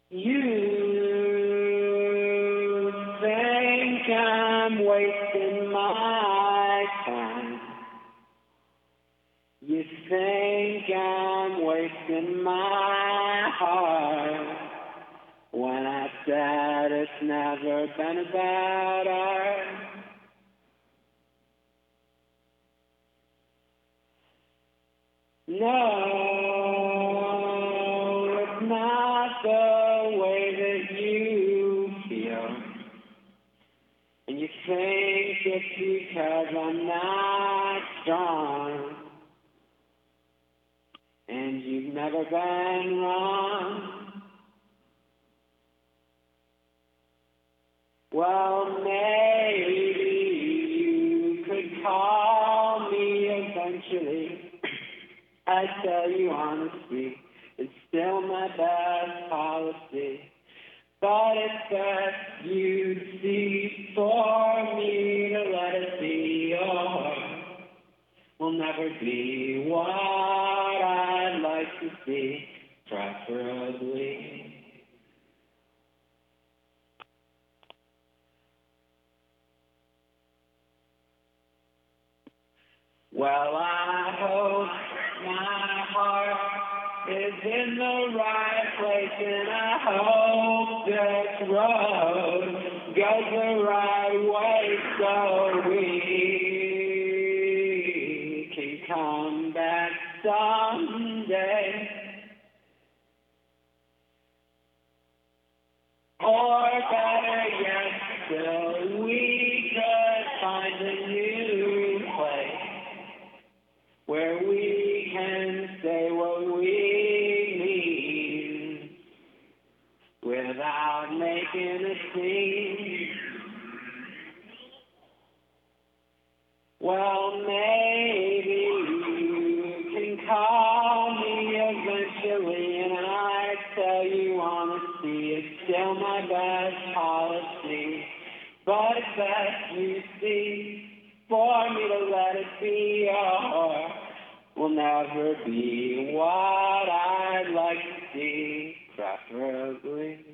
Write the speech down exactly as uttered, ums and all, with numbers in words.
You think I'm wasting my time. You think I'm wasting my heart. When I said it's never been about us. No, it's not the way that you feel. And you think it's because I'm not strong. And you've never been wrong. Well, maybe you could call me eventually. I tell you honestly, it's still my best policy. But it's best you'd see for me to let it be, or will never be what I'd like to see, preferably. Well, I hope my heart is in the right place, and I hope this road goes the right way so we can come back someday. Or better yet, still we could find a new place where we can say what we need without making a scene. Well, maybe you can call me eventually, and I tell you honestly, it's still my best policy. But it's best you see for me to let it be, or will never be what I'd like to see, preferably.